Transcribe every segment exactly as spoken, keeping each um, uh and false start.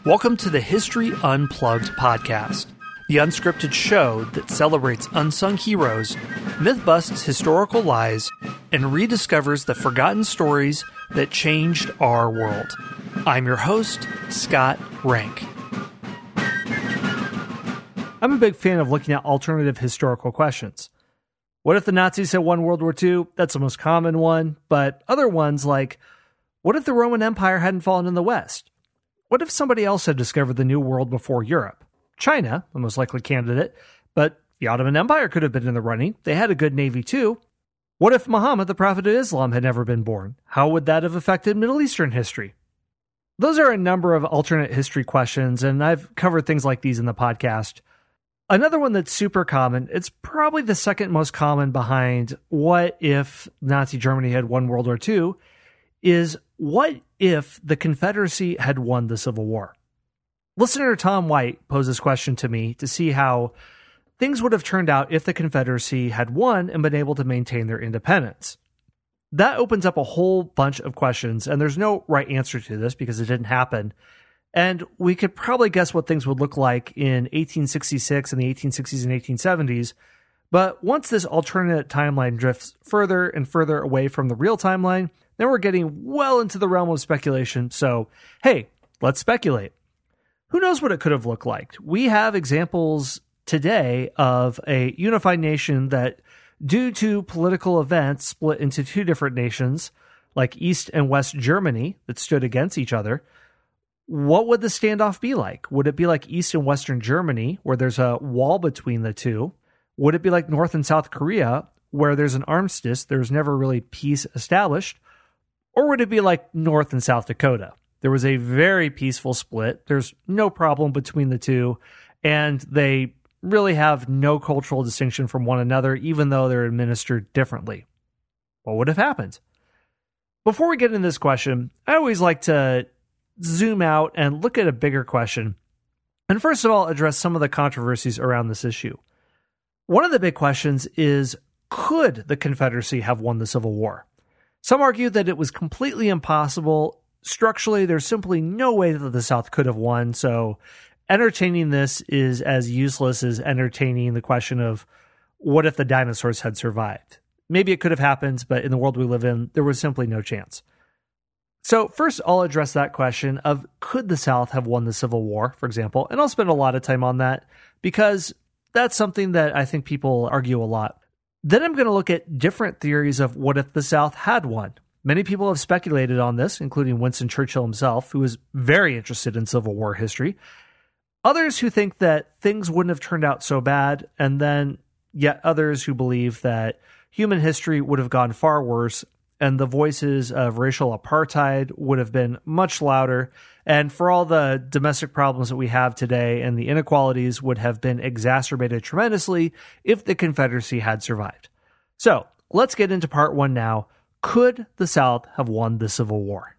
Welcome to the History Unplugged podcast, the unscripted show that celebrates unsung heroes, myth-busts historical lies, and rediscovers the forgotten stories that changed our world. I'm your host, Scott Rank. I'm a big fan of looking at alternative historical questions. What if the Nazis had won World War Two? That's the most common one, but other ones like, what if the Roman Empire hadn't fallen in the West? What if somebody else had discovered the New World before Europe? China, the most likely candidate, but the Ottoman Empire could have been in the running. They had a good navy too. What if Muhammad, the Prophet of Islam, had never been born? How would that have affected Middle Eastern history? Those are a number of alternate history questions, and I've covered things like these in the podcast. Another one that's super common, it's probably the second most common behind what if Nazi Germany had won World War Two, is what if the Confederacy had won the Civil War? Listener Tom White posed this question to me to see how things would have turned out if the Confederacy had won and been able to maintain their independence. That opens up a whole bunch of questions, and there's no right answer to this because it didn't happen. And we could probably guess what things would look like in eighteen sixty-six and the eighteen sixties and eighteen seventies. But once this alternate timeline drifts further and further away from the real timeline, then we're getting well into the realm of speculation. So, hey, let's speculate. Who knows what it could have looked like? We have examples today of a unified nation that, due to political events, split into two different nations, like East and West Germany, that stood against each other. What would the standoff be like? Would it be like East and Western Germany, where there's a wall between the two? Would it be like North and South Korea, where there's an armistice, there's never really peace established? Or would it be like North and South Dakota? There was a very peaceful split. There's no problem between the two, and they really have no cultural distinction from one another, even though they're administered differently. What would have happened? Before we get into this question, I always like to zoom out and look at a bigger question. And first of all, address some of the controversies around this issue. One of the big questions is, could the Confederacy have won the Civil War? Some argue that it was completely impossible. Structurally, there's simply no way that the South could have won, so entertaining this is as useless as entertaining the question of what if the dinosaurs had survived. Maybe it could have happened, but in the world we live in, there was simply no chance. So first, I'll address that question of could the South have won the Civil War, for example, and I'll spend a lot of time on that because that's something that I think people argue a lot. Then I'm going to look at different theories of what if the South had won. Many people have speculated on this, including Winston Churchill himself, who was very interested in Civil War history. Others who think that things wouldn't have turned out so bad, and then yet others who believe that human history would have gone far worse, and the voices of racial apartheid would have been much louder, and for all the domestic problems that we have today and the inequalities would have been exacerbated tremendously if the Confederacy had survived. So, let's get into part one now. Could the South have won the Civil War?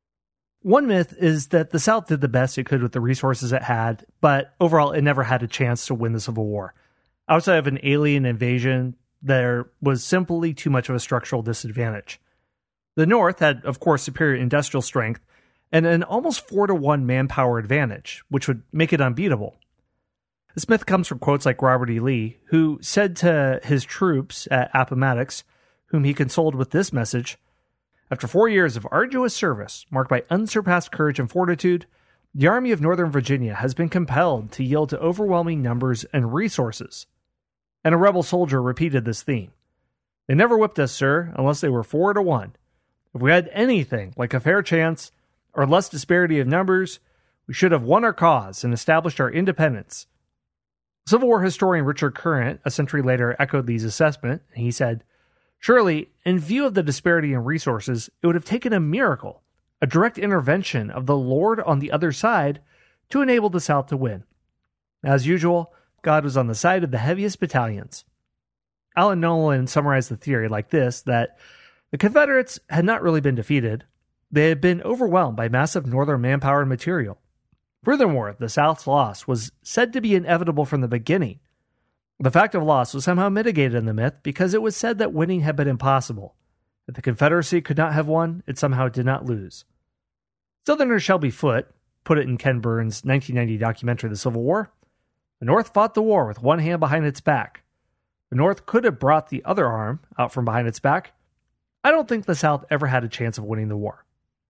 One myth is that the South did the best it could with the resources it had, but overall it never had a chance to win the Civil War. Outside of an alien invasion, there was simply too much of a structural disadvantage. The North had, of course, superior industrial strength and an almost four to one manpower advantage, which would make it unbeatable. This myth comes from quotes like Robert E. Lee, who said to his troops at Appomattox, whom he consoled with this message, "After four years of arduous service, marked by unsurpassed courage and fortitude, the Army of Northern Virginia has been compelled to yield to overwhelming numbers and resources." And a rebel soldier repeated this theme. "They never whipped us, sir, unless they were four to one. If we had anything like a fair chance, or less disparity of numbers, we should have won our cause and established our independence." Civil War historian Richard Current, a century later, echoed Lee's assessment, and he said, "Surely, in view of the disparity in resources, it would have taken a miracle, a direct intervention of the Lord on the other side, to enable the South to win. As usual, God was on the side of the heaviest battalions." Alan Nolan summarized the theory like this, that the Confederates had not really been defeated. They had been overwhelmed by massive Northern manpower and material. Furthermore, the South's loss was said to be inevitable from the beginning. The fact of loss was somehow mitigated in the myth because it was said that winning had been impossible. If the Confederacy could not have won, it somehow did not lose. Southerner Shelby Foote, put it in Ken Burns' nineteen ninety documentary, The Civil War, the North fought the war with one hand behind its back. The North could have brought the other arm out from behind its back. I don't think the South ever had a chance of winning the war.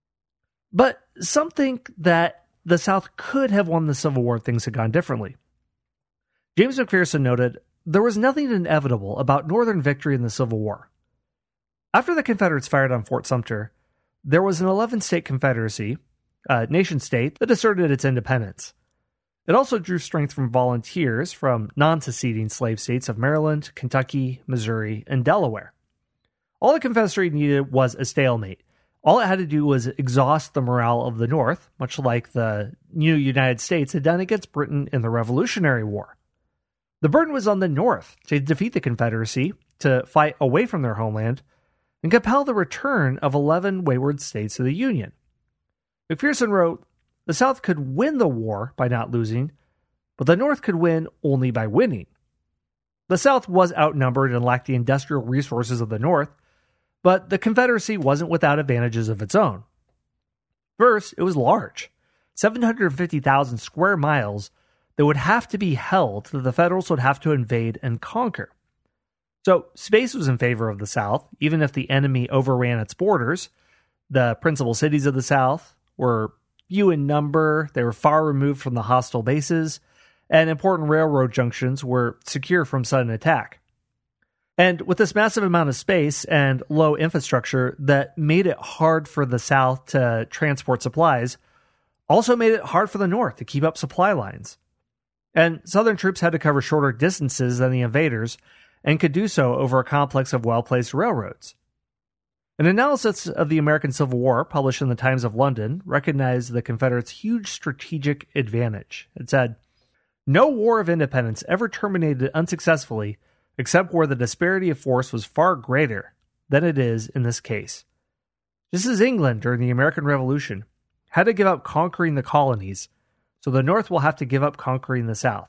But some think that the South could have won the Civil War if things had gone differently. James McPherson noted, there was nothing inevitable about Northern victory in the Civil War. After the Confederates fired on Fort Sumter, there was an eleven-state confederacy, a nation-state, that asserted its independence. It also drew strength from volunteers from non-seceding slave states of Maryland, Kentucky, Missouri, and Delaware. All the Confederacy needed was a stalemate. All it had to do was exhaust the morale of the North, much like the new United States had done against Britain in the Revolutionary War. The burden was on the North to defeat the Confederacy, to fight away from their homeland, and compel the return of eleven wayward states to the Union. McPherson wrote, the South could win the war by not losing, but the North could win only by winning. The South was outnumbered and lacked the industrial resources of the North, but the Confederacy wasn't without advantages of its own. First, it was large, seven hundred fifty thousand square miles that would have to be held that the Federals would have to invade and conquer. So space was in favor of the South, even if the enemy overran its borders. The principal cities of the South were few in number, they were far removed from the hostile bases, and important railroad junctions were secure from sudden attack. And with this massive amount of space and low infrastructure that made it hard for the South to transport supplies, also made it hard for the North to keep up supply lines. And Southern troops had to cover shorter distances than the invaders, and could do so over a complex of well-placed railroads. An analysis of the American Civil War, published in the Times of London, recognized the Confederates' huge strategic advantage. It said, no war of independence ever terminated unsuccessfully except where the disparity of force was far greater than it is in this case. Just as England during the American Revolution had to give up conquering the colonies, so the North will have to give up conquering the South.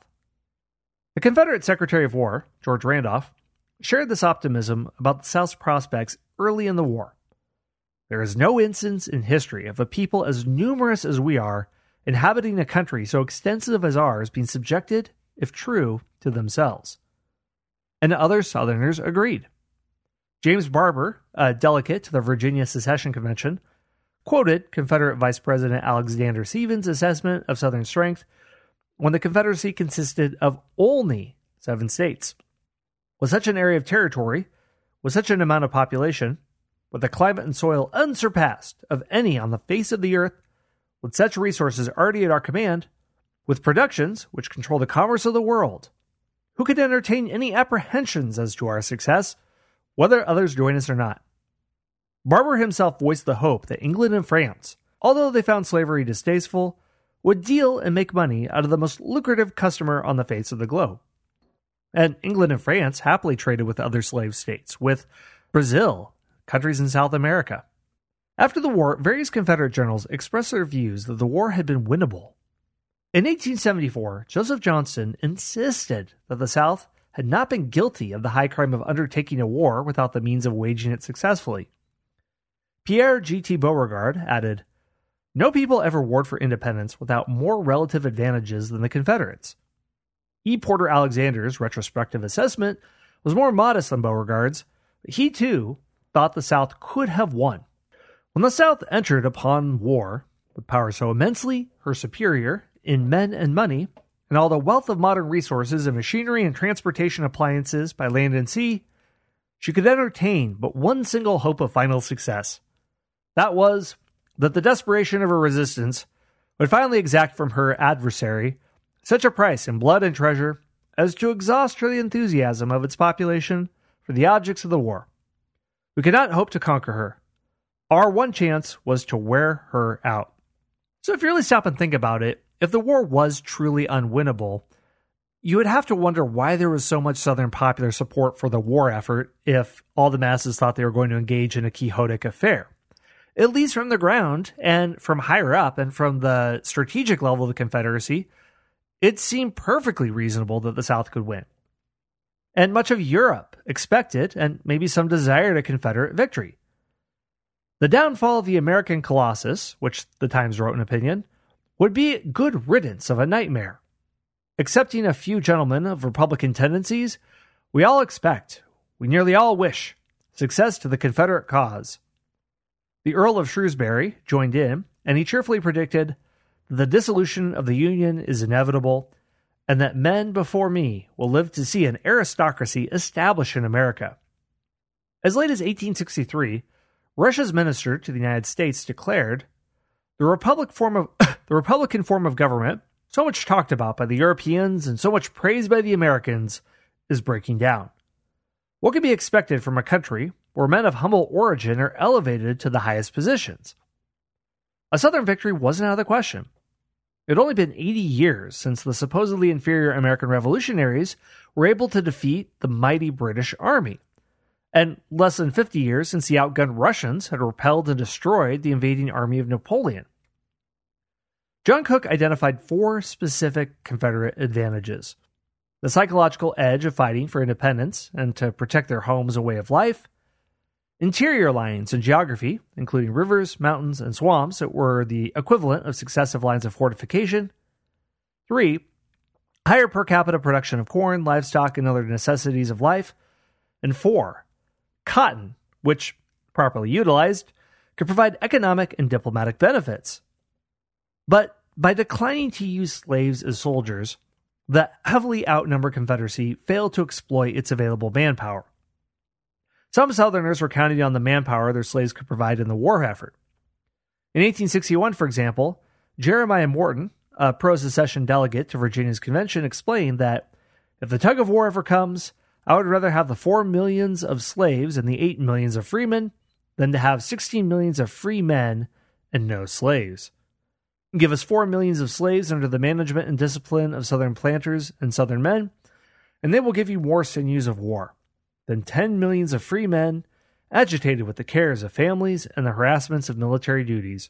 The Confederate Secretary of War, George Randolph, shared this optimism about the South's prospects early in the war. There is no instance in history of a people as numerous as we are inhabiting a country so extensive as ours being subjected, if true, to themselves. And other Southerners agreed. James Barber, a delegate to the Virginia Secession Convention, quoted Confederate Vice President Alexander Stephens' assessment of Southern strength when the Confederacy consisted of only seven states. With such an area of territory, with such an amount of population, with a climate and soil unsurpassed of any on the face of the earth, with such resources already at our command, with productions which control the commerce of the world, who could entertain any apprehensions as to our success, whether others join us or not? Barber himself voiced the hope that England and France, although they found slavery distasteful, would deal and make money out of the most lucrative customer on the face of the globe. And England and France happily traded with other slave states, with Brazil, countries in South America. After the war, various Confederate generals expressed their views that the war had been winnable. In eighteen seventy-four, Joseph Johnston insisted that the South had not been guilty of the high crime of undertaking a war without the means of waging it successfully. Pierre G T Beauregard added, no people ever warred for independence without more relative advantages than the Confederates. E. Porter Alexander's retrospective assessment was more modest than Beauregard's, but he too thought the South could have won. When the South entered upon war, with power so immensely her superior in men and money, and all the wealth of modern resources and machinery and transportation appliances by land and sea, she could entertain but one single hope of final success. That was that the desperation of her resistance would finally exact from her adversary such a price in blood and treasure as to exhaust the enthusiasm of its population for the objects of the war. We could not hope to conquer her. Our one chance was to wear her out. So if you really stop and think about it, if the war was truly unwinnable, you would have to wonder why there was so much Southern popular support for the war effort if all the masses thought they were going to engage in a Quixotic affair. At least from the ground and from higher up and from the strategic level of the Confederacy, it seemed perfectly reasonable that the South could win. And much of Europe expected, and maybe some desired, a Confederate victory. The downfall of the American Colossus, which the Times wrote an opinion, would be good riddance of a nightmare. Excepting a few gentlemen of Republican tendencies, we all expect, we nearly all wish, success to the Confederate cause. The Earl of Shrewsbury joined in, and he cheerfully predicted, the dissolution of the Union is inevitable, and that men before me will live to see an aristocracy established in America. As late as eighteen sixty-three, Russia's minister to the United States declared, the, Republic form of, the Republican form of government, so much talked about by the Europeans and so much praised by the Americans, is breaking down. What can be expected from a country where men of humble origin are elevated to the highest positions? A Southern victory wasn't out of the question. It had only been eighty years since the supposedly inferior American revolutionaries were able to defeat the mighty British army, and less than fifty years since the outgunned Russians had repelled and destroyed the invading army of Napoleon. John Cook identified four specific Confederate advantages: the psychological edge of fighting for independence and to protect their homes and way of life, interior lines and geography, including rivers, mountains, and swamps that were the equivalent of successive lines of fortification. Three, higher per capita production of corn, livestock, and other necessities of life. And four, cotton, which, properly utilized, could provide economic and diplomatic benefits. But by declining to use slaves as soldiers, the heavily outnumbered Confederacy failed to exploit its available manpower. Some Southerners were counting on the manpower their slaves could provide in the war effort. In eighteen sixty-one, for example, Jeremiah Morton, a pro-secession delegate to Virginia's convention, explained that if the tug of war ever comes, I would rather have the four millions of slaves and the eight millions of freemen than to have sixteen millions of free men and no slaves. Give us four millions of slaves under the management and discipline of Southern planters and Southern men, and they will give you more sinews of war than ten millions of free men agitated with the cares of families and the harassments of military duties.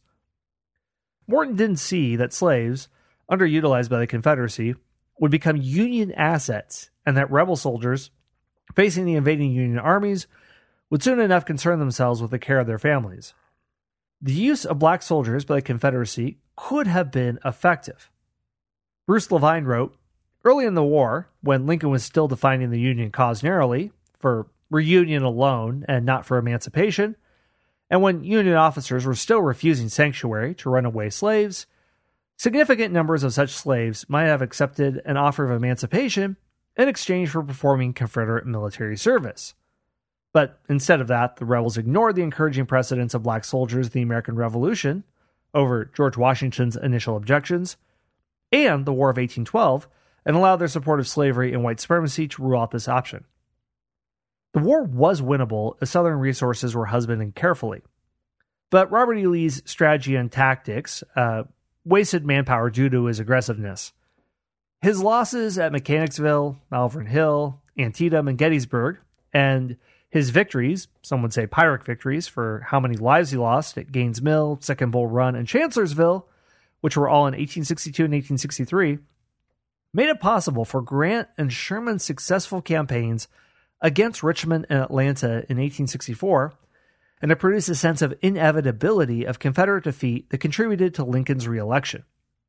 Morton didn't see that slaves, underutilized by the Confederacy, would become Union assets, and that rebel soldiers, facing the invading Union armies, would soon enough concern themselves with the care of their families. The use of black soldiers by the Confederacy could have been effective. Bruce Levine wrote, early in the war, when Lincoln was still defining the Union cause narrowly, for reunion alone and not for emancipation, and when Union officers were still refusing sanctuary to runaway slaves, significant numbers of such slaves might have accepted an offer of emancipation in exchange for performing Confederate military service. But instead of that, the rebels ignored the encouraging precedents of black soldiers in the American Revolution over George Washington's initial objections and the War of eighteen twelve, and allowed their support of slavery and white supremacy to rule out this option. The war was winnable if Southern resources were husbanded carefully. But Robert E. Lee's strategy and tactics uh, wasted manpower due to his aggressiveness. His losses at Mechanicsville, Malvern Hill, Antietam, and Gettysburg, and his victories, some would say Pyrrhic victories, for how many lives he lost at Gaines Mill, Second Bull Run, and Chancellorsville, which were all in eighteen sixty-two and eighteen sixty-three, made it possible for Grant and Sherman's successful campaigns against Richmond and Atlanta in eighteen sixty-four, and to produce a sense of inevitability of Confederate defeat that contributed to Lincoln's re-election.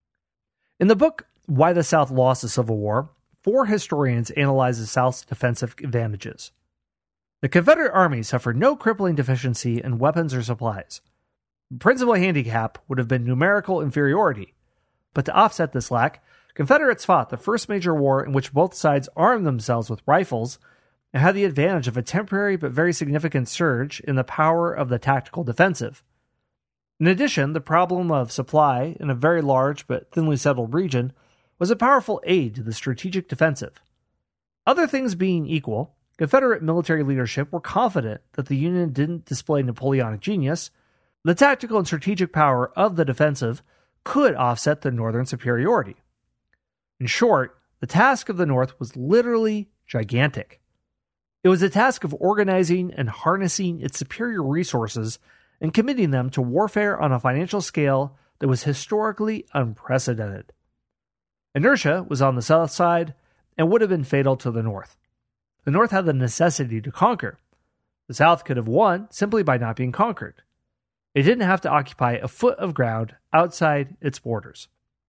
In the book Why the South Lost the Civil War, four historians analyze the South's defensive advantages. The Confederate Army suffered no crippling deficiency in weapons or supplies. The principal handicap would have been numerical inferiority, but to offset this lack, Confederates fought the first major war in which both sides armed themselves with rifles and had the advantage of a temporary but very significant surge in the power of the tactical defensive. In addition, the problem of supply in a very large but thinly settled region was a powerful aid to the strategic defensive. Other things being equal, Confederate military leadership were confident that the Union didn't display Napoleonic genius. The tactical and strategic power of the defensive could offset the Northern superiority. In short, the task of the North was literally gigantic. It was a task of organizing and harnessing its superior resources and committing them to warfare on a financial scale that was historically unprecedented. Inertia was on the South side and would have been fatal to the North. The North had the necessity to conquer. The South could have won simply by not being conquered. It didn't have to occupy a foot of ground outside its borders.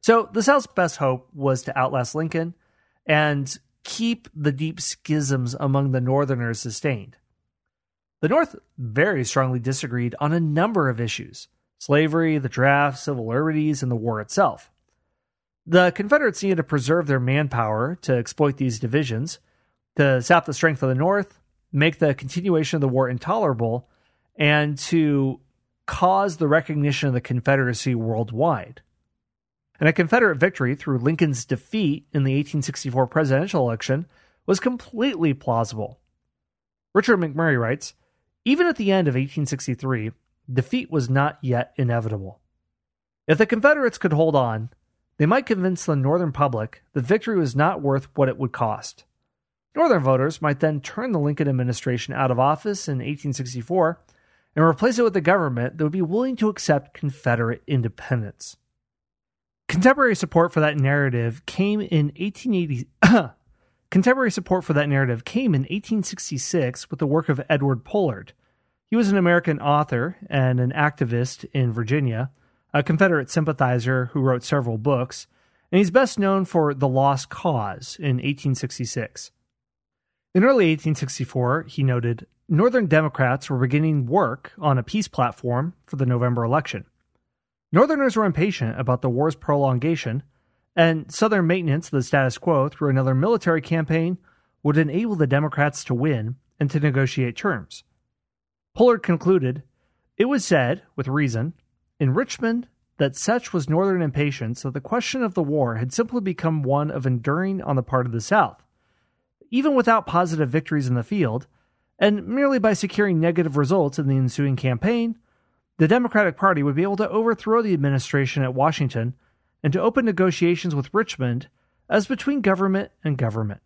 So the South's best hope was to outlast Lincoln and keep the deep schisms among the Northerners sustained. The North very strongly disagreed on a number of issues: slavery, the draft, civil liberties, and the war itself. The Confederates needed to preserve their manpower to exploit these divisions, to sap the strength of the North, make the continuation of the war intolerable, and to cause the recognition of the Confederacy worldwide. And a Confederate victory through Lincoln's defeat in the eighteen sixty-four presidential election was completely plausible. Richard McMurray writes, "Even at the end of eighteen sixty-three, defeat was not yet inevitable. If the Confederates could hold on, they might convince the Northern public that victory was not worth what it would cost. Northern voters might then turn the Lincoln administration out of office in eighteen sixty-four and replace it with a government that would be willing to accept Confederate independence." Contemporary support for that narrative came in eighteen eighty. Contemporary support for that narrative came in eighteen sixty-six with the work of Edward Pollard. He was an American author and an activist in Virginia, a Confederate sympathizer who wrote several books, and he's best known for The Lost Cause in eighteen sixty-six. In early eighteen sixty-four, he noted, Northern Democrats were beginning work on a peace platform for the November election. Northerners were impatient about the war's prolongation, and Southern maintenance of the status quo through another military campaign would enable the Democrats to win and to negotiate terms. Pollard concluded, "It was said, with reason, in Richmond that such was Northern impatience that the question of the war had simply become one of enduring on the part of the South. Even without positive victories in the field, and merely by securing negative results in the ensuing campaign, the Democratic Party would be able to overthrow the administration at Washington and to open negotiations with Richmond as between government and government."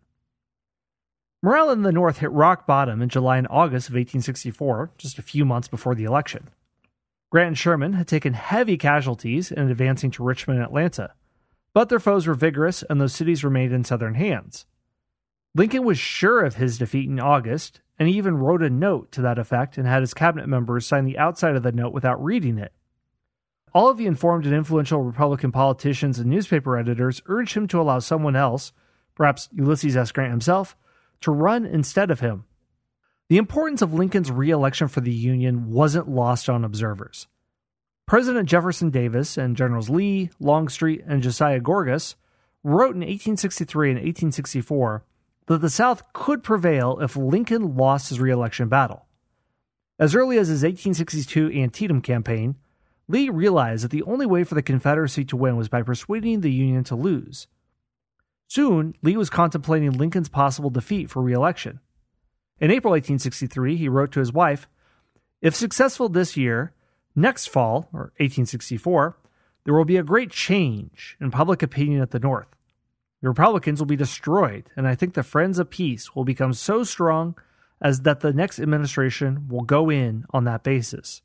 Morale in the North hit rock bottom in July and August of eighteen sixty-four, just a few months before the election. Grant and Sherman had taken heavy casualties in advancing to Richmond and Atlanta, but their foes were vigorous and those cities remained in Southern hands. Lincoln was sure of his defeat in August, and he even wrote a note to that effect and had his cabinet members sign the outside of the note without reading it. All of the informed and influential Republican politicians and newspaper editors urged him to allow someone else, perhaps Ulysses S. Grant himself, to run instead of him. The importance of Lincoln's re-election for the Union wasn't lost on observers. President Jefferson Davis and Generals Lee, Longstreet, and Josiah Gorgas wrote in eighteen sixty-three and eighteen sixty-four that the South could prevail if Lincoln lost his re-election battle. As early as his eighteen sixty-two Antietam campaign, Lee realized that the only way for the Confederacy to win was by persuading the Union to lose. Soon, Lee was contemplating Lincoln's possible defeat for re-election. In April eighteen sixty-three, he wrote to his wife, "If successful this year, next fall, or eighteen sixty-four, there will be a great change in public opinion at the North. The Republicans will be destroyed, and I think the friends of peace will become so strong as that the next administration will go in on that basis."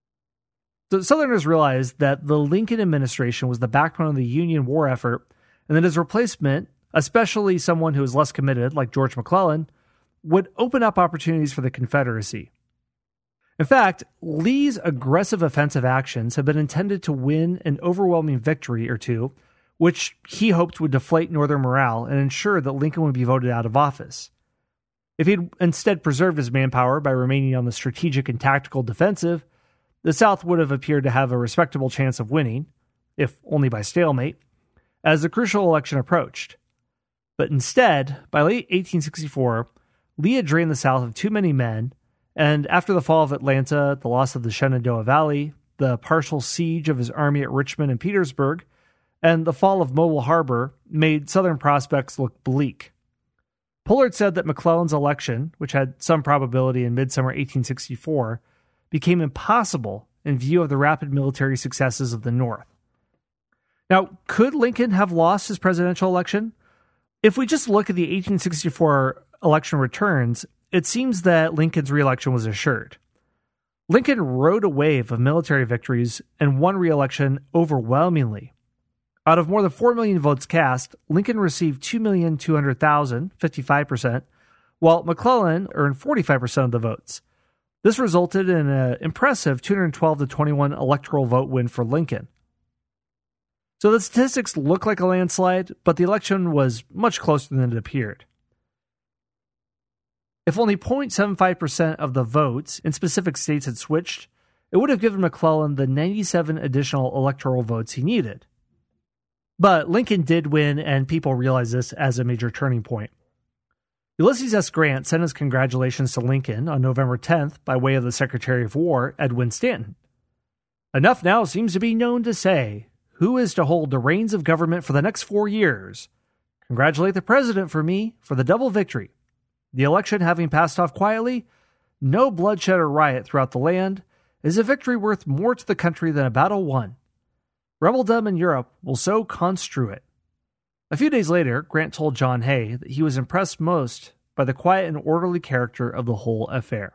So Southerners realized that the Lincoln administration was the backbone of the Union war effort, and that his replacement, especially someone who was less committed, like George McClellan, would open up opportunities for the Confederacy. In fact, Lee's aggressive offensive actions had been intended to win an overwhelming victory or two, which he hoped would deflate Northern morale and ensure that Lincoln would be voted out of office. If he'd instead preserved his manpower by remaining on the strategic and tactical defensive, the South would have appeared to have a respectable chance of winning, if only by stalemate, as the crucial election approached. But instead, by late eighteen sixty-four, Lee had drained the South of too many men, and after the fall of Atlanta, the loss of the Shenandoah Valley, the partial siege of his army at Richmond and Petersburg, and the fall of Mobile Harbor made Southern prospects look bleak. Pollard said that McClellan's election, which had some probability in midsummer eighteen sixty-four, became impossible in view of the rapid military successes of the North. Now, could Lincoln have lost his presidential election? If we just look at the eighteen sixty-four election returns, it seems that Lincoln's re-election was assured. Lincoln rode a wave of military victories and won re-election overwhelmingly. Out of more than four million votes cast, Lincoln received two million two hundred thousand, fifty-five percent, while McClellan earned forty-five percent of the votes. This resulted in an impressive two hundred twelve to twenty-one electoral vote win for Lincoln. So the statistics look like a landslide, but the election was much closer than it appeared. If only zero point seven five percent of the votes in specific states had switched, it would have given McClellan the ninety-seven additional electoral votes he needed. But Lincoln did win, and people realized this as a major turning point. Ulysses S. Grant sent his congratulations to Lincoln on November tenth by way of the Secretary of War, Edwin Stanton. Enough now seems to be known to say, who is to hold the reins of government for the next four years? Congratulate the president for me for the double victory. The election having passed off quietly, no bloodshed or riot throughout the land, is a victory worth more to the country than a battle won. Rebeldom in Europe will so construe it. A few days later, Grant told John Hay that he was impressed most by the quiet and orderly character of the whole affair.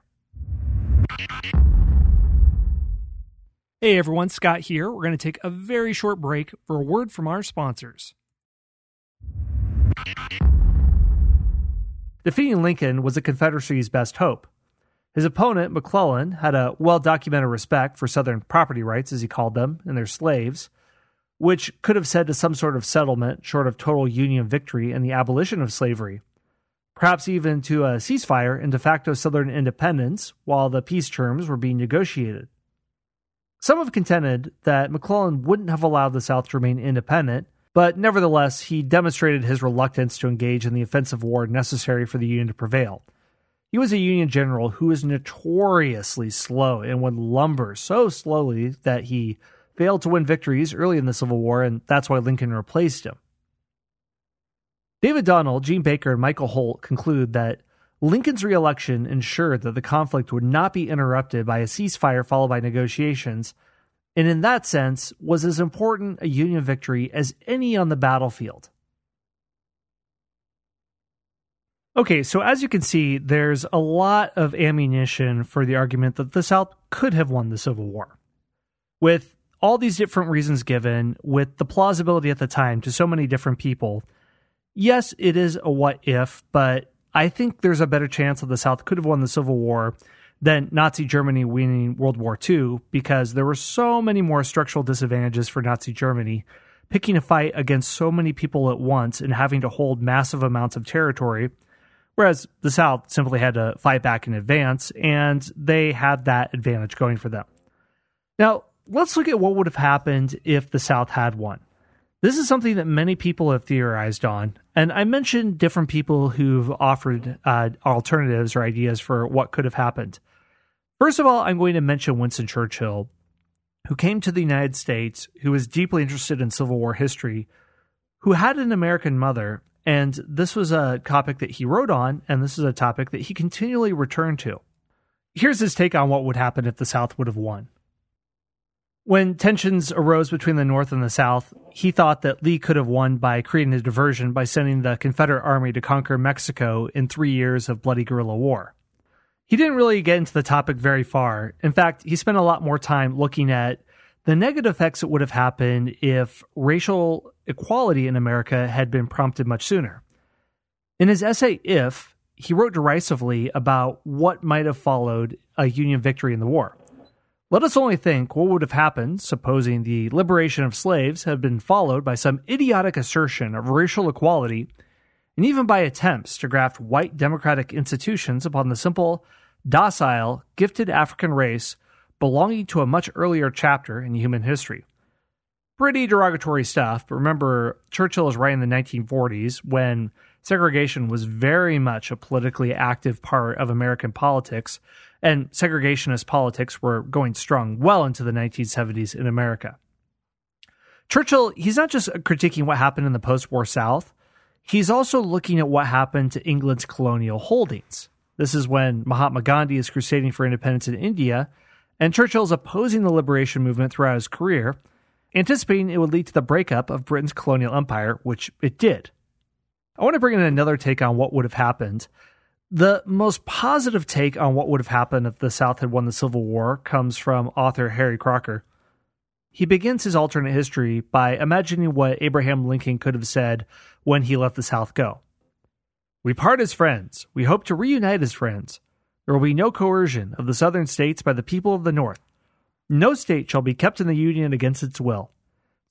Hey everyone, Scott here. We're going to take a very short break for a word from our sponsors. Defeating Lincoln was the Confederacy's best hope. His opponent, McClellan, had a well-documented respect for Southern property rights, as he called them, and their slaves, which could have led to some sort of settlement short of total Union victory and the abolition of slavery, perhaps even to a ceasefire and de facto Southern independence while the peace terms were being negotiated. Some have contended that McClellan wouldn't have allowed the South to remain independent, but nevertheless, he demonstrated his reluctance to engage in the offensive war necessary for the Union to prevail. He was a Union general who was notoriously slow and would lumber so slowly that he failed to win victories early in the Civil War, and that's why Lincoln replaced him. David Donald, Gene Baker, and Michael Holt conclude that Lincoln's re-election ensured that the conflict would not be interrupted by a ceasefire followed by negotiations, and in that sense was as important a Union victory as any on the battlefield. Okay, so as you can see, there's a lot of ammunition for the argument that the South could have won the Civil War. With all these different reasons given, with the plausibility at the time to so many different people, yes, it is a what if, but I think there's a better chance that the South could have won the Civil War than Nazi Germany winning World War Two, because there were so many more structural disadvantages for Nazi Germany, picking a fight against so many people at once and having to hold massive amounts of territory, whereas the South simply had to fight back in advance, and they had that advantage going for them. Now, let's look at what would have happened if the South had won. This is something that many people have theorized on, and I mentioned different people who've offered uh, alternatives or ideas for what could have happened. First of all, I'm going to mention Winston Churchill, who came to the United States, who was deeply interested in Civil War history, who had an American mother, and this was a topic that he wrote on, and this is a topic that he continually returned to. Here's his take on what would happen if the South would have won. When tensions arose between the North and the South, he thought that Lee could have won by creating a diversion by sending the Confederate Army to conquer Mexico in three years of bloody guerrilla war. He didn't really get into the topic very far. In fact, he spent a lot more time looking at the negative effects that would have happened if racial equality in America had been prompted much sooner. In his essay, If, he wrote derisively about what might have followed a Union victory in the war. Let us only think what would have happened, supposing the liberation of slaves had been followed by some idiotic assertion of racial equality, and even by attempts to graft white democratic institutions upon the simple, docile, gifted African race belonging to a much earlier chapter in human history. Pretty derogatory stuff, but remember, Churchill is writing in the nineteen forties when segregation was very much a politically active part of American politics, and segregationist politics were going strong well into the nineteen seventies in America. Churchill, he's not just critiquing what happened in the post-war South, he's also looking at what happened to England's colonial holdings. This is when Mahatma Gandhi is crusading for independence in India, and Churchill's opposing the liberation movement throughout his career, anticipating it would lead to the breakup of Britain's colonial empire, which it did. I want to bring in another take on what would have happened. The most positive take on what would have happened if the South had won the Civil War comes from author Harry Crocker. He begins his alternate history by imagining what Abraham Lincoln could have said when he let the South go. We part as friends. We hope to reunite as friends. There will be no coercion of the Southern states by the people of the North. No state shall be kept in the Union against its will.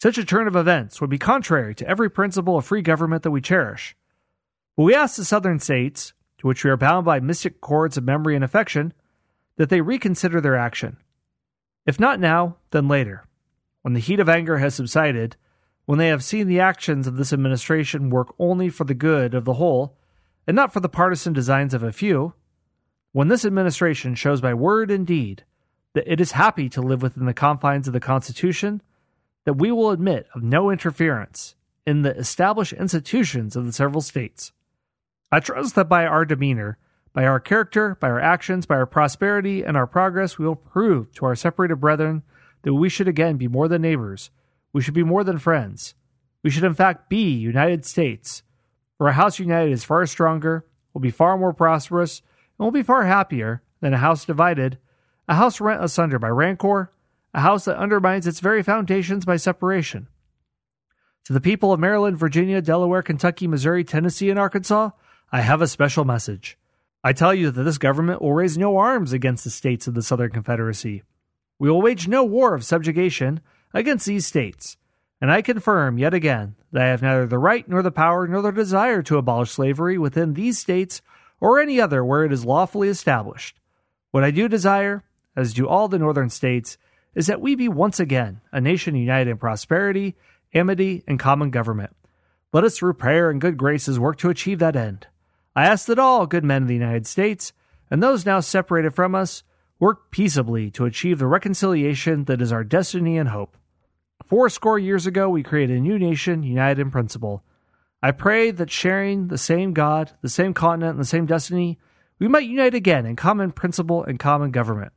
Such a turn of events would be contrary to every principle of free government that we cherish. But we ask the Southern states, to which we are bound by mystic cords of memory and affection, that they reconsider their action. If not now, then later, when the heat of anger has subsided, when they have seen the actions of this administration work only for the good of the whole, and not for the partisan designs of a few, when this administration shows by word and deed that it is happy to live within the confines of the Constitution, that we will admit of no interference in the established institutions of the several states. I trust that by our demeanor, by our character, by our actions, by our prosperity and our progress, we will prove to our separated brethren that we should again be more than neighbors. We should be more than friends. We should in fact be United States. For a house united is far stronger, will be far more prosperous, and will be far happier than a house divided, a house rent asunder by rancor, a house that undermines its very foundations by separation. To the people of Maryland, Virginia, Delaware, Kentucky, Missouri, Tennessee, and Arkansas, I have a special message. I tell you that this government will raise no arms against the states of the Southern Confederacy. We will wage no war of subjugation against these states, and I confirm yet again that I have neither the right nor the power nor the desire to abolish slavery within these states or any other where it is lawfully established. What I do desire, as do all the northern states, is that we be once again a nation united in prosperity, amity, and common government. Let us through prayer and good graces work to achieve that end. I ask that all good men of the United States, and those now separated from us, work peaceably to achieve the reconciliation that is our destiny and hope. Four score years ago, we created a new nation united in principle. I pray that sharing the same God, the same continent, and the same destiny, we might unite again in common principle and common government.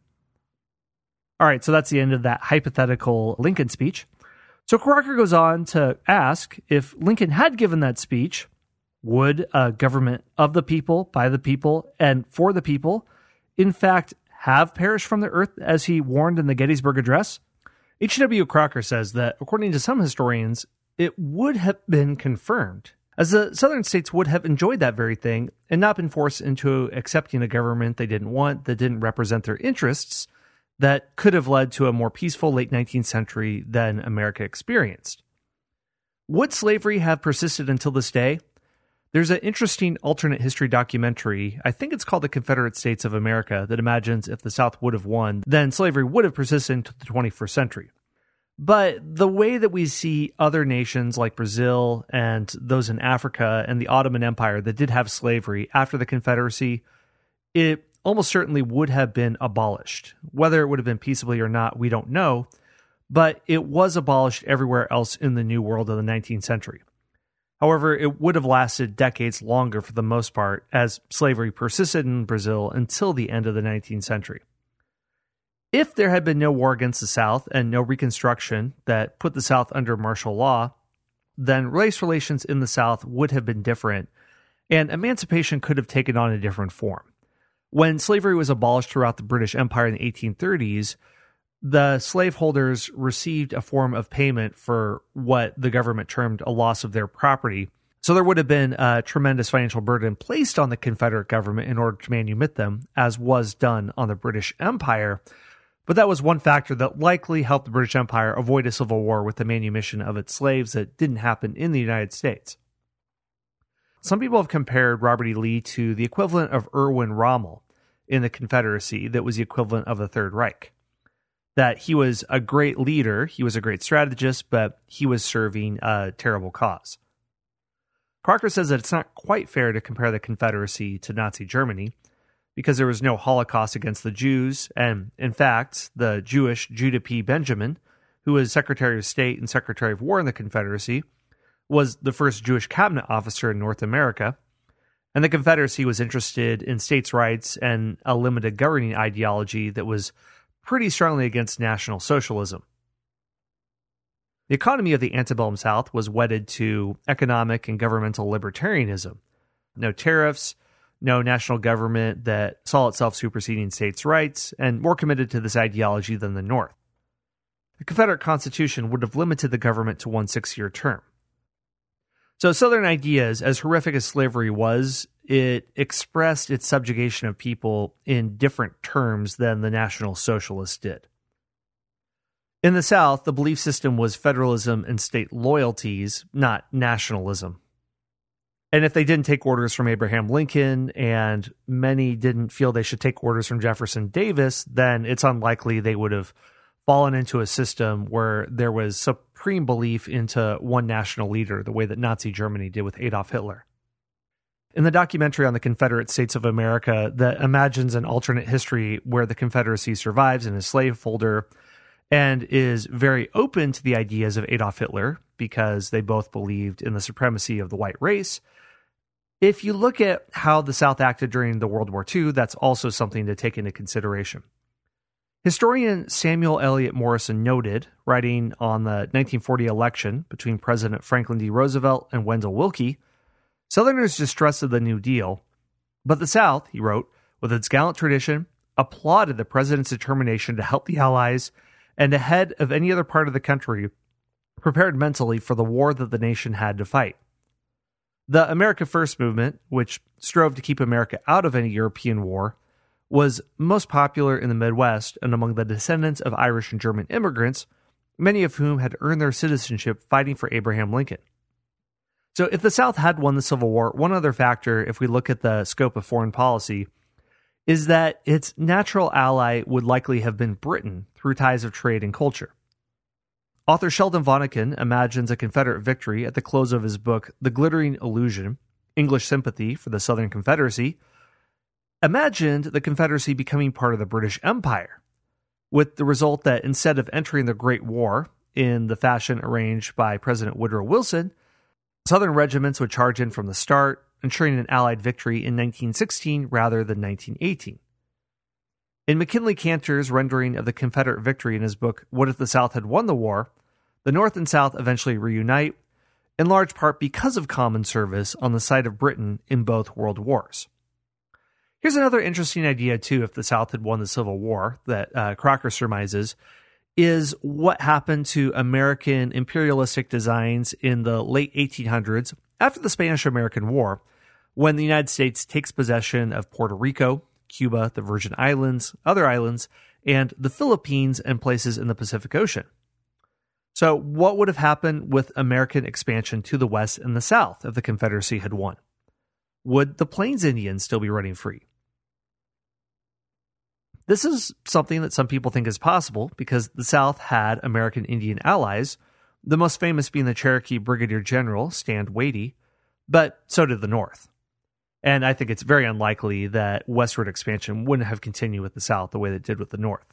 All right, so that's the end of that hypothetical Lincoln speech. So Crocker goes on to ask if Lincoln had given that speech, would a government of the people, by the people, and for the people, in fact, have perished from the earth as he warned in the Gettysburg Address? H W. Crocker says that, according to some historians, it would have been confirmed, as the Southern states would have enjoyed that very thing and not been forced into accepting a government they didn't want, that didn't represent their interests, that could have led to a more peaceful late nineteenth century than America experienced. Would slavery have persisted until this day? There's an interesting alternate history documentary, I think it's called The Confederate States of America, that imagines if the South would have won, then slavery would have persisted into the twenty-first century. But the way that we see other nations like Brazil and those in Africa and the Ottoman Empire that did have slavery after the Confederacy, it almost certainly would have been abolished. Whether it would have been peaceably or not, we don't know, but it was abolished everywhere else in the New World of the nineteenth century. However, it would have lasted decades longer for the most part, as slavery persisted in Brazil until the end of the nineteenth century. If there had been no war against the South and no Reconstruction that put the South under martial law, then race relations in the South would have been different, and emancipation could have taken on a different form. When slavery was abolished throughout the British Empire in the eighteen thirties, the slaveholders received a form of payment for what the government termed a loss of their property. So there would have been a tremendous financial burden placed on the Confederate government in order to manumit them, as was done on the British Empire. But that was one factor that likely helped the British Empire avoid a civil war with the manumission of its slaves that didn't happen in the United States. Some people have compared Robert E. Lee to the equivalent of Erwin Rommel in the Confederacy that was the equivalent of the Third Reich. That he was a great leader, he was a great strategist, but he was serving a terrible cause. Crocker says that it's not quite fair to compare the Confederacy to Nazi Germany, because there was no Holocaust against the Jews, and in fact, the Jewish Judah P. Benjamin, who was Secretary of State and Secretary of War in the Confederacy, was the first Jewish cabinet officer in North America, and the Confederacy was interested in states' rights and a limited governing ideology that was pretty strongly against National Socialism. The economy of the antebellum South was wedded to economic and governmental libertarianism. No tariffs, no national government that saw itself superseding states' rights, and more committed to this ideology than the North. The Confederate Constitution would have limited the government to one six-year term. So Southern ideas, as horrific as slavery was, it expressed its subjugation of people in different terms than the National Socialists did. In the South, the belief system was federalism and state loyalties, not nationalism. And if they didn't take orders from Abraham Lincoln, and many didn't feel they should take orders from Jefferson Davis, then it's unlikely they would have fallen into a system where there was supreme belief into one national leader, the way that Nazi Germany did with Adolf Hitler. In the documentary on the Confederate States of America that imagines an alternate history where the Confederacy survives in a slaveholder and is very open to the ideas of Adolf Hitler because they both believed in the supremacy of the white race, if you look at how the South acted during the World War Two, that's also something to take into consideration. Historian Samuel Eliot Morison noted, writing on the nineteen forty election between President Franklin D. Roosevelt and Wendell Willkie, Southerners distrusted the New Deal, but the South, he wrote, with its gallant tradition, applauded the president's determination to help the Allies and ahead of any other part of the country, prepared mentally for the war that the nation had to fight. The America First movement, which strove to keep America out of any European war, was most popular in the Midwest and among the descendants of Irish and German immigrants, many of whom had earned their citizenship fighting for Abraham Lincoln. So if the South had won the Civil War, one other factor, if we look at the scope of foreign policy, is that its natural ally would likely have been Britain through ties of trade and culture. Author Sheldon Vonnegut imagines a Confederate victory at the close of his book, The Glittering Illusion, English Sympathy for the Southern Confederacy, imagined the Confederacy becoming part of the British Empire, with the result that instead of entering the Great War in the fashion arranged by President Woodrow Wilson, Southern regiments would charge in from the start, ensuring an Allied victory in nineteen sixteen rather than nineteen eighteen. In McKinley Cantor's rendering of the Confederate victory in his book, What If the South Had Won the War?, the North and South eventually reunite, in large part because of common service on the side of Britain in both world wars. Here's another interesting idea, too, if the South had won the Civil War, that uh, Crocker surmises, is what happened to American imperialistic designs in the late eighteen hundreds after the Spanish-American War, when the United States takes possession of Puerto Rico, Cuba, the Virgin Islands, other islands, and the Philippines and places in the Pacific Ocean. So what would have happened with American expansion to the west and the south if the Confederacy had won? Would the Plains Indians still be running free? This is something that some people think is possible because the South had American Indian allies, the most famous being the Cherokee Brigadier General Stand Watie, but so did the North. And I think it's very unlikely that westward expansion wouldn't have continued with the South the way that it did with the North.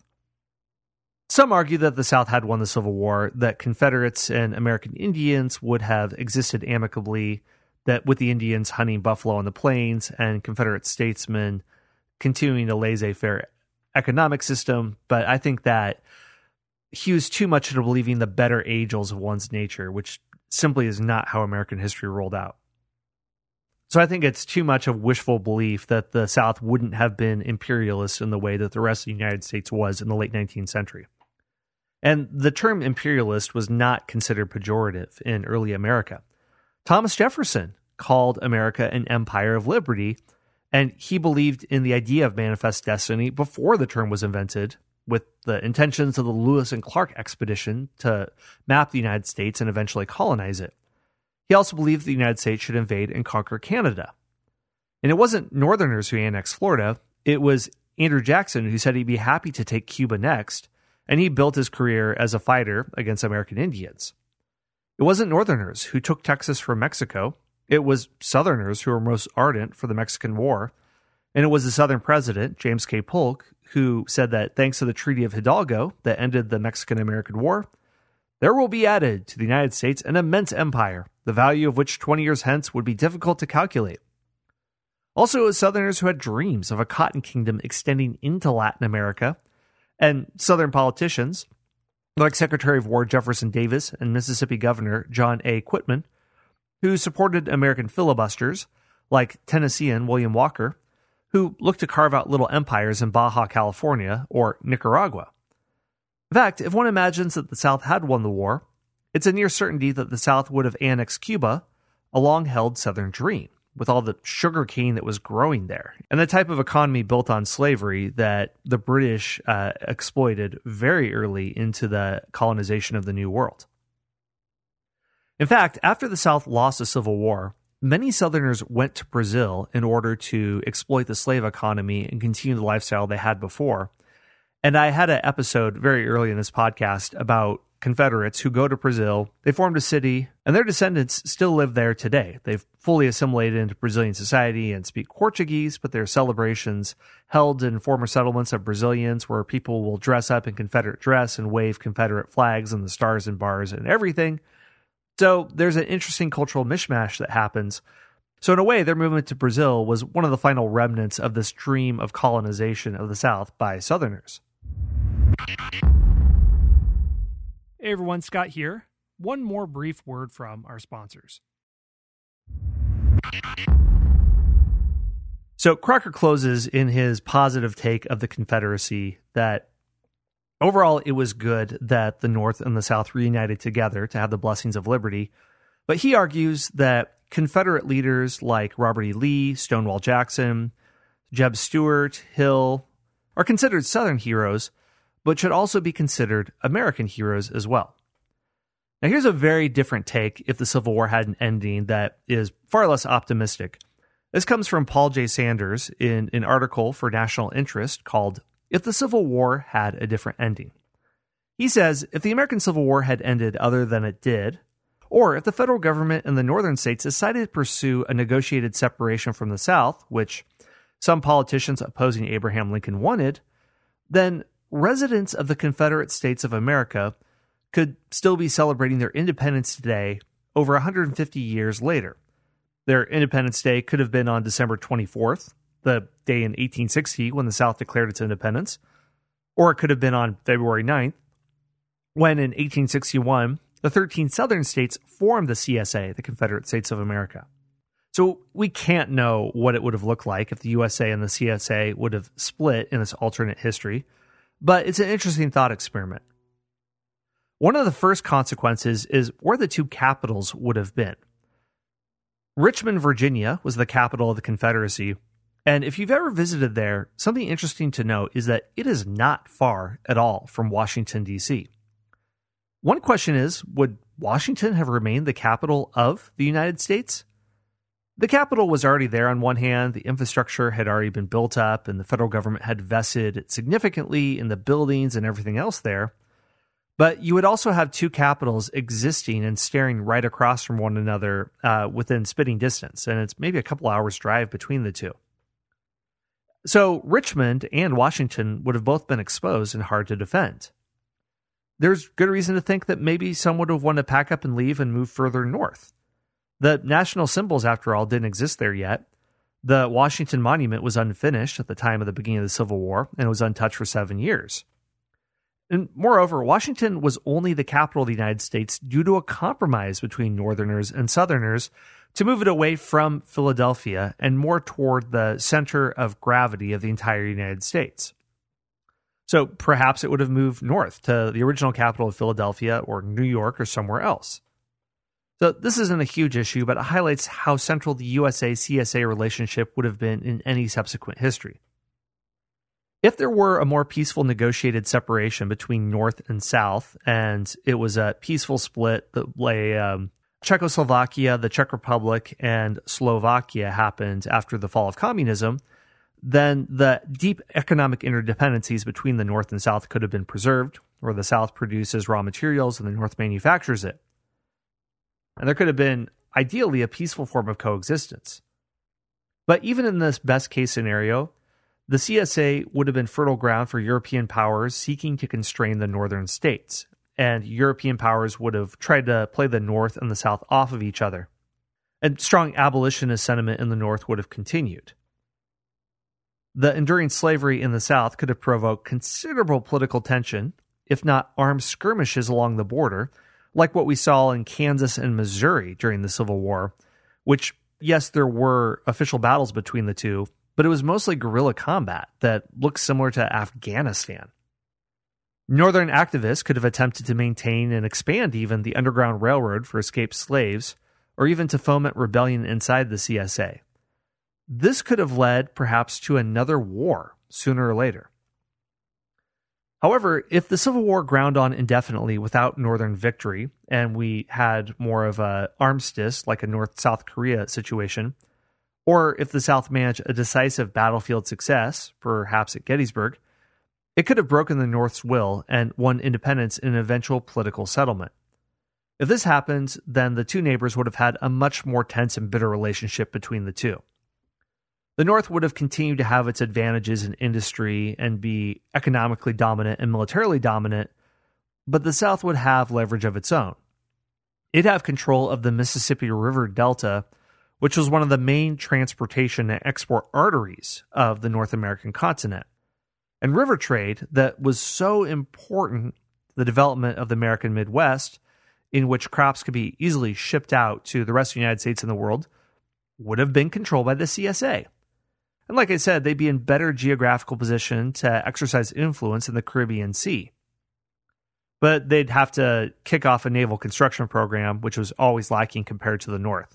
Some argue that the South had won the Civil War, that Confederates and American Indians would have existed amicably, that with the Indians hunting buffalo on the plains and Confederate statesmen continuing a laissez-faire economic system, but I think that hews too much into believing the better angels of one's nature, which simply is not how American history rolled out. So I think it's too much of wishful belief that the South wouldn't have been imperialist in the way that the rest of the United States was in the late nineteenth century. And the term imperialist was not considered pejorative in early America. Thomas Jefferson called America an empire of liberty, and he believed in the idea of manifest destiny before the term was invented, with the intentions of the Lewis and Clark expedition to map the United States and eventually colonize it. He also believed the United States should invade and conquer Canada. And it wasn't Northerners who annexed Florida. It was Andrew Jackson who said he'd be happy to take Cuba next, and he built his career as a fighter against American Indians. It wasn't Northerners who took Texas from Mexico. It was Southerners who were most ardent for the Mexican War. And it was the Southern president, James K. Polk, who said that thanks to the Treaty of Hidalgo that ended the Mexican-American War, there will be added to the United States an immense empire, the value of which twenty years hence would be difficult to calculate. Also, it was Southerners who had dreams of a cotton kingdom extending into Latin America, and Southern politicians, like Secretary of War Jefferson Davis and Mississippi Governor John A. Quitman, who supported American filibusters, like Tennessean William Walker, who looked to carve out little empires in Baja California or Nicaragua. In fact, if one imagines that the South had won the war, it's a near certainty that the South would have annexed Cuba, a long-held Southern dream, with all the sugar cane that was growing there, and the type of economy built on slavery that the British uh, exploited very early into the colonization of the New World. In fact, after the South lost the Civil War, many Southerners went to Brazil in order to exploit the slave economy and continue the lifestyle they had before. And I had an episode very early in this podcast about Confederates who go to Brazil, they formed a city, and their descendants still live there today. They've fully assimilated into Brazilian society and speak Portuguese, but there are celebrations held in former settlements of Brazilians where people will dress up in Confederate dress and wave Confederate flags and the stars and bars and everything. So there's an interesting cultural mishmash that happens. So in a way, their movement to Brazil was one of the final remnants of this dream of colonization of the South by Southerners. Hey everyone, Scott here. One more brief word from our sponsors. So Crocker closes in his positive take of the Confederacy that overall it was good that the North and the South reunited together to have the blessings of liberty. But he argues that Confederate leaders like Robert E. Lee, Stonewall Jackson, Jeb Stuart, Hill are considered Southern heroes, but should also be considered American heroes as well. Now, here's a very different take if the Civil War had an ending that is far less optimistic. This comes from Paul J. Sanders in an article for National Interest called If the Civil War Had a Different Ending. He says, if the American Civil War had ended other than it did, or if the federal government and the northern states decided to pursue a negotiated separation from the South, which some politicians opposing Abraham Lincoln wanted, then residents of the Confederate States of America could still be celebrating their independence today over one hundred fifty years later. Their Independence Day could have been on December twenty-fourth, the day in eighteen sixty when the South declared its independence, or it could have been on February ninth, when in eighteen sixty-one, the thirteen Southern states formed the C S A, the Confederate States of America. So we can't know what it would have looked like if the U S A and the C S A would have split in this alternate history, but it's an interesting thought experiment. One of the first consequences is where the two capitals would have been. Richmond, Virginia was the capital of the Confederacy, and if you've ever visited there, something interesting to note is that it is not far at all from Washington, D C. One question is, would Washington have remained the capital of the United States? The capital was already there on one hand, the infrastructure had already been built up, and the federal government had vested significantly in the buildings and everything else there. But you would also have two capitals existing and staring right across from one another uh, within spitting distance, and it's maybe a couple hours drive between the two. So Richmond and Washington would have both been exposed and hard to defend. There's good reason to think that maybe some would have wanted to pack up and leave and move further north. The national symbols, after all, didn't exist there yet. The Washington Monument was unfinished at the time of the beginning of the Civil War, and it was untouched for seven years. And moreover, Washington was only the capital of the United States due to a compromise between Northerners and Southerners to move it away from Philadelphia and more toward the center of gravity of the entire United States. So perhaps it would have moved north to the original capital of Philadelphia or New York or somewhere else. So this isn't a huge issue, but it highlights how central the U S A C S A relationship would have been in any subsequent history. If there were a more peaceful negotiated separation between North and South, and it was a peaceful split that lay um, Czechoslovakia, the Czech Republic, and Slovakia happened after the fall of communism, then the deep economic interdependencies between the North and South could have been preserved, where the South produces raw materials and the North manufactures it. And there could have been, ideally, a peaceful form of coexistence. But even in this best-case scenario, the C S A would have been fertile ground for European powers seeking to constrain the northern states, and European powers would have tried to play the North and the South off of each other. And strong abolitionist sentiment in the North would have continued. The enduring slavery in the South could have provoked considerable political tension, if not armed skirmishes along the border, like what we saw in Kansas and Missouri during the Civil War, which, yes, there were official battles between the two, but it was mostly guerrilla combat that looked similar to Afghanistan. Northern activists could have attempted to maintain and expand even the Underground Railroad for escaped slaves, or even to foment rebellion inside the C S A. This could have led, perhaps, to another war sooner or later. However, if the Civil War ground on indefinitely without Northern victory, and we had more of an armistice like a North-South Korea situation, or if the South managed a decisive battlefield success, perhaps at Gettysburg, it could have broken the North's will and won independence in an eventual political settlement. If this happened, then the two neighbors would have had a much more tense and bitter relationship between the two. The North would have continued to have its advantages in industry and be economically dominant and militarily dominant, but the South would have leverage of its own. It'd have control of the Mississippi River Delta, which was one of the main transportation and export arteries of the North American continent. And river trade that was so important to the development of the American Midwest, in which crops could be easily shipped out to the rest of the United States and the world, would have been controlled by the C S A. And like I said, they'd be in better geographical position to exercise influence in the Caribbean Sea. But they'd have to kick off a naval construction program, which was always lacking compared to the North.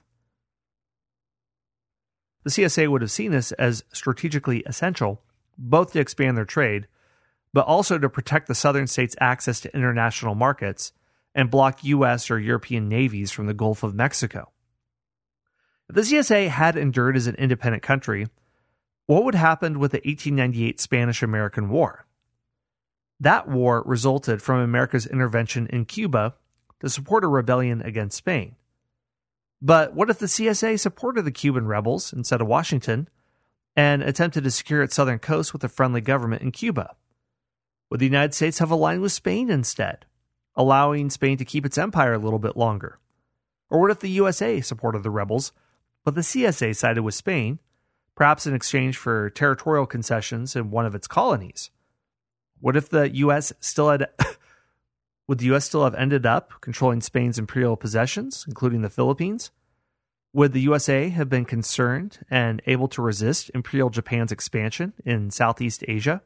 The C S A would have seen this as strategically essential, both to expand their trade, but also to protect the southern states' access to international markets and block U S or European navies from the Gulf of Mexico. If the C S A had endured as an independent country, what would happen with the eighteen ninety-eight Spanish-American War? That war resulted from America's intervention in Cuba to support a rebellion against Spain. But what if the C S A supported the Cuban rebels instead of Washington and attempted to secure its southern coast with a friendly government in Cuba? Would the United States have aligned with Spain instead, allowing Spain to keep its empire a little bit longer? Or what if the U S A supported the rebels, but the C S A sided with Spain, perhaps in exchange for territorial concessions in one of its colonies? What if the U S still had would the U S still have ended up controlling Spain's imperial possessions, including the Philippines? Would the U S A have been concerned and able to resist Imperial Japan's expansion in Southeast Asia?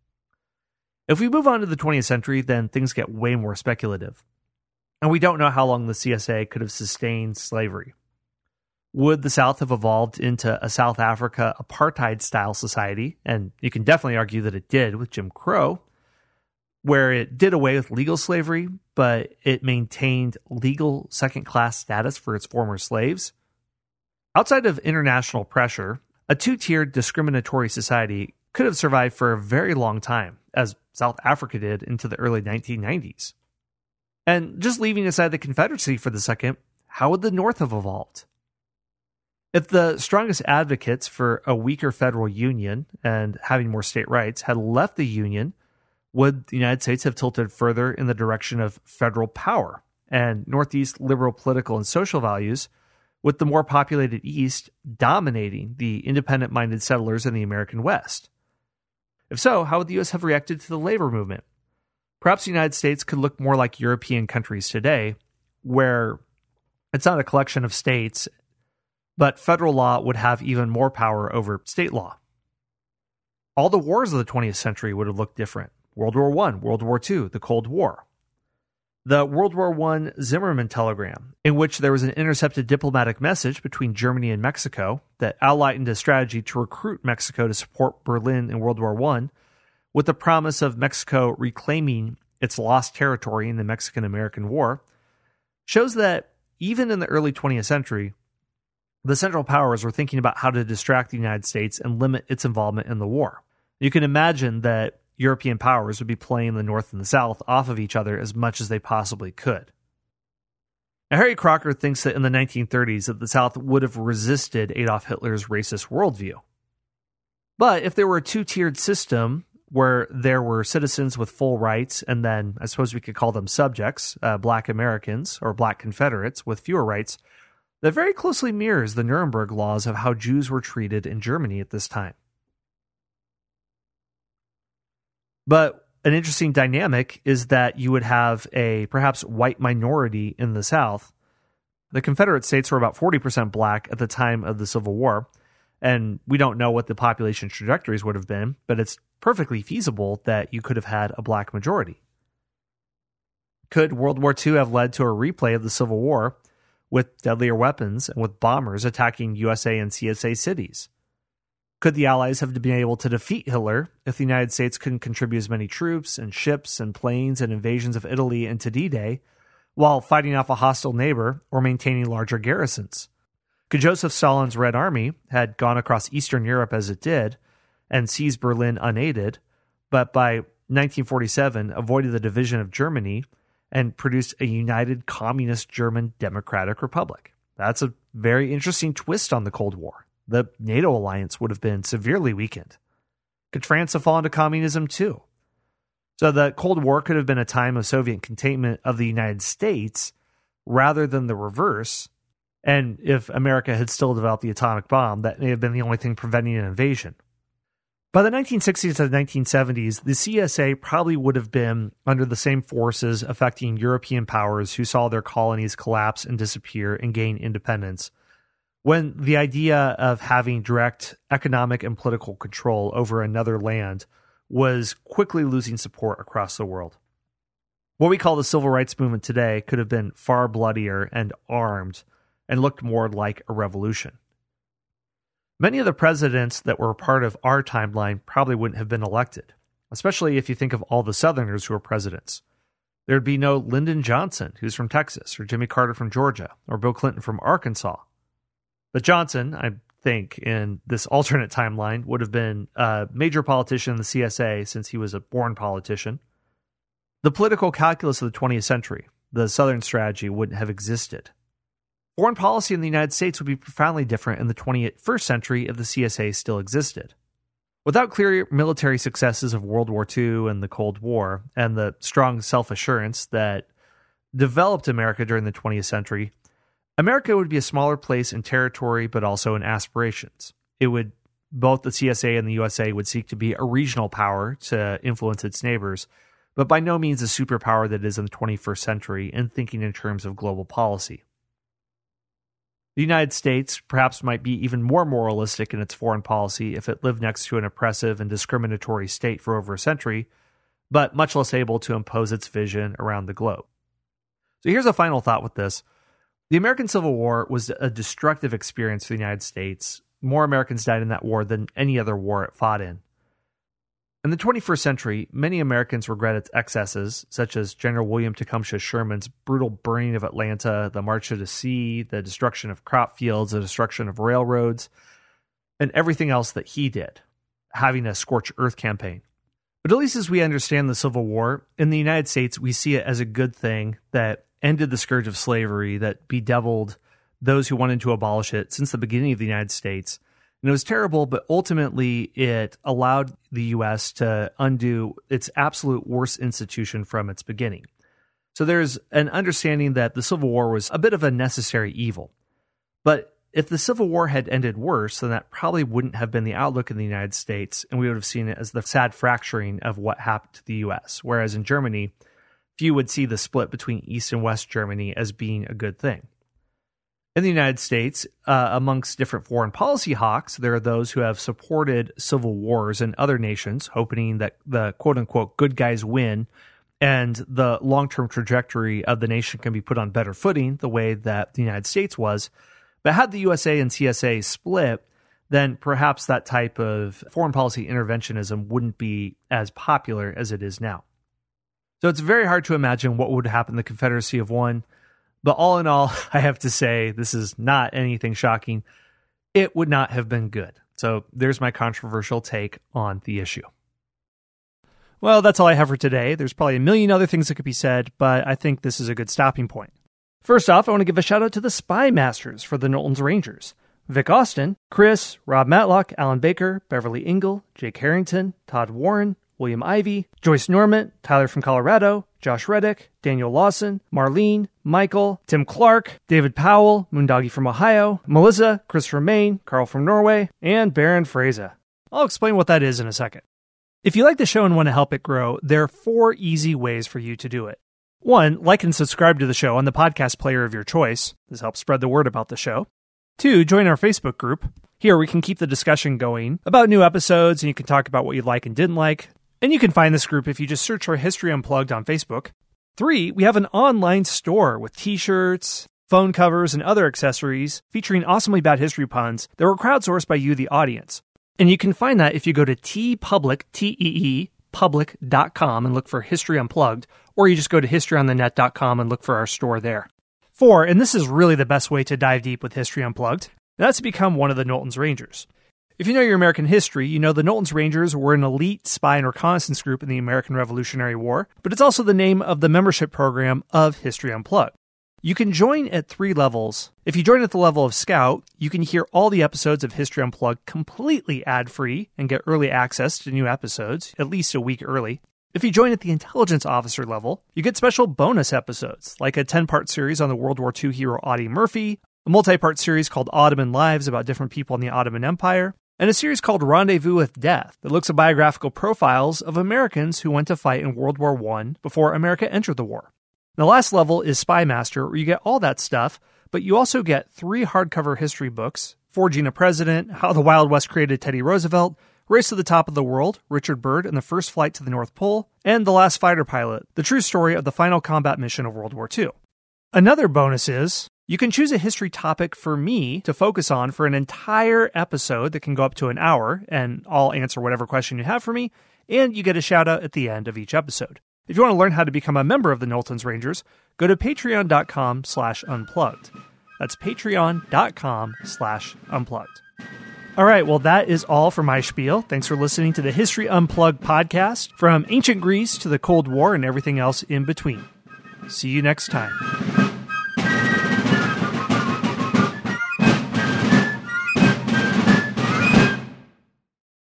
If we move on to the twentieth century, then things get way more speculative. And we don't know how long the C S A could have sustained slavery. Would the South have evolved into a South Africa apartheid-style society? And you can definitely argue that it did with Jim Crow, where it did away with legal slavery, but it maintained legal second-class status for its former slaves. Outside of international pressure, a two-tiered discriminatory society could have survived for a very long time, as South Africa did into the early nineteen nineties. And just leaving aside the Confederacy for the second, how would the North have evolved? If the strongest advocates for a weaker federal union and having more state rights had left the Union, would the United States have tilted further in the direction of federal power and Northeast liberal political and social values, with the more populated East dominating the independent-minded settlers in the American West? If so, how would the U S have reacted to the labor movement? Perhaps the United States could look more like European countries today, where it's not a collection of states, but federal law would have even more power over state law. All the wars of the twentieth century would have looked different. World War One, World War Two, the Cold War. The World War One Zimmerman telegram, in which there was an intercepted diplomatic message between Germany and Mexico that outlined a strategy to recruit Mexico to support Berlin in World War One, with the promise of Mexico reclaiming its lost territory in the Mexican-American War, shows that even in the early twentieth century, the Central Powers were thinking about how to distract the United States and limit its involvement in the war. You can imagine that European powers would be playing the North and the South off of each other as much as they possibly could. Now, Harry Crocker thinks that in the nineteen thirties that the South would have resisted Adolf Hitler's racist worldview. But if there were a two-tiered system where there were citizens with full rights, and then I suppose we could call them subjects, uh, Black Americans or Black Confederates with fewer rights, that very closely mirrors the Nuremberg laws of how Jews were treated in Germany at this time. But an interesting dynamic is that you would have a perhaps white minority in the South. The Confederate States were about forty percent black at the time of the Civil War, and we don't know what the population trajectories would have been, but it's perfectly feasible that you could have had a black majority. Could World War Two have led to a replay of the Civil War, with deadlier weapons and with bombers attacking U S A and C S A cities? Could the Allies have been able to defeat Hitler if the United States couldn't contribute as many troops and ships and planes and invasions of Italy into D-Day while fighting off a hostile neighbor or maintaining larger garrisons? Could Joseph Stalin's Red Army had gone across Eastern Europe as it did and seized Berlin unaided, but by nineteen forty-seven avoided the division of Germany and produced a united communist German Democratic Republic? That's a very interesting twist on the Cold War. The NATO alliance would have been severely weakened. Could France have fallen to communism too? So the Cold War could have been a time of Soviet containment of the United States rather than the reverse. And if America had still developed the atomic bomb, that may have been the only thing preventing an invasion. By the nineteen sixties to the nineteen seventies, the C S A probably would have been under the same forces affecting European powers who saw their colonies collapse and disappear and gain independence, when the idea of having direct economic and political control over another land was quickly losing support across the world. What we call the civil rights movement today could have been far bloodier and armed and looked more like a revolution. Many of the presidents that were a part of our timeline probably wouldn't have been elected, especially if you think of all the Southerners who were presidents. There'd be no Lyndon Johnson, who's from Texas, or Jimmy Carter from Georgia, or Bill Clinton from Arkansas. But Johnson, I think, in this alternate timeline, would have been a major politician in the C S A since he was a born politician. The political calculus of the twentieth century, the Southern strategy, wouldn't have existed. Foreign policy in the United States would be profoundly different in the twenty-first century if the C S A still existed. Without clear military successes of World War Two and the Cold War, and the strong self-assurance that developed America during the twentieth century, America would be a smaller place in territory, but also in aspirations. It would, both the C S A and the U S A would seek to be a regional power to influence its neighbors, but by no means a superpower that is in the twenty-first century in thinking in terms of global policy. The United States perhaps might be even more moralistic in its foreign policy if it lived next to an oppressive and discriminatory state for over a century, but much less able to impose its vision around the globe. So here's a final thought with this. The American Civil War was a destructive experience for the United States. More Americans died in that war than any other war it fought in. In the twenty-first century, many Americans regret its excesses, such as General William Tecumseh Sherman's brutal burning of Atlanta, the March to the Sea, the destruction of crop fields, the destruction of railroads, and everything else that he did, having a scorched earth campaign. But at least as we understand the Civil War, in the United States, we see it as a good thing that ended the scourge of slavery, that bedeviled those who wanted to abolish it since the beginning of the United States. And it was terrible, but ultimately it allowed the U S to undo its absolute worst institution from its beginning. So there's an understanding that the Civil War was a bit of a necessary evil. But if the Civil War had ended worse, then that probably wouldn't have been the outlook in the United States, and we would have seen it as the sad fracturing of what happened to the U S. Whereas in Germany, few would see the split between East and West Germany as being a good thing. In the United States, uh, amongst different foreign policy hawks, there are those who have supported civil wars in other nations, hoping that the quote-unquote good guys win and the long-term trajectory of the nation can be put on better footing, the way that the United States was. But had the U S A and C S A split, then perhaps that type of foreign policy interventionism wouldn't be as popular as it is now. So it's very hard to imagine what would happen in the Confederacy of one. But all in all, I have to say, this is not anything shocking. It would not have been good. So there's my controversial take on the issue. Well, that's all I have for today. There's probably a million other things that could be said, but I think this is a good stopping point. First off, I want to give a shout out to the Spy Masters for the Knowlton's Rangers. Vic Austin, Chris, Rob Matlock, Alan Baker, Beverly Ingle, Jake Harrington, Todd Warren, William Ivey, Joyce Normant, Tyler from Colorado, Josh Reddick, Daniel Lawson, Marlene, Michael, Tim Clark, David Powell, Moondoggy from Ohio, Melissa, Christopher Main, Carl from Norway, and Baron Fraser. I'll explain what that is in a second. If you like the show and want to help it grow, there are four easy ways for you to do it. One, like and subscribe to the show on the podcast player of your choice. This helps spread the word about the show. Two, join our Facebook group. Here we can keep the discussion going about new episodes, and you can talk about what you like and didn't like. And you can find this group if you just search for History Unplugged on Facebook. Three, we have an online store with t-shirts, phone covers, and other accessories featuring awesomely bad history puns that were crowdsourced by you, the audience. And you can find that if you go to TeePublic, T E E, public dot com and look for History Unplugged, or you just go to history on the net dot com and look for our store there. Four, and this is really the best way to dive deep with History Unplugged, that's to become one of the Knowlton's Rangers. If you know your American history, you know the Knowlton's Rangers were an elite spy and reconnaissance group in the American Revolutionary War, but it's also the name of the membership program of History Unplugged. You can join at three levels. If you join at the level of Scout, you can hear all the episodes of History Unplugged completely ad-free and get early access to new episodes, at least a week early. If you join at the Intelligence Officer level, you get special bonus episodes, like a ten-part series on the World War Two hero Audie Murphy, a multi-part series called Ottoman Lives about different people in the Ottoman Empire, and a series called Rendezvous with Death that looks at biographical profiles of Americans who went to fight in World War One before America entered the war. The last level is Spy Master, where you get all that stuff, but you also get three hardcover history books, Forging a President, How the Wild West Created Teddy Roosevelt, Race to the Top of the World, Richard Byrd and the First Flight to the North Pole, and The Last Fighter Pilot, the true story of the final combat mission of World War Two. Another bonus is, you can choose a history topic for me to focus on for an entire episode that can go up to an hour, and I'll answer whatever question you have for me, and you get a shout out at the end of each episode. If you want to learn how to become a member of the Knowlton's Rangers, go to patreon.com slash unplugged. That's patreon.com slash unplugged. All right, well, that is all for my spiel. Thanks for listening to the History Unplugged podcast, from ancient Greece to the Cold War and everything else in between. See you next time.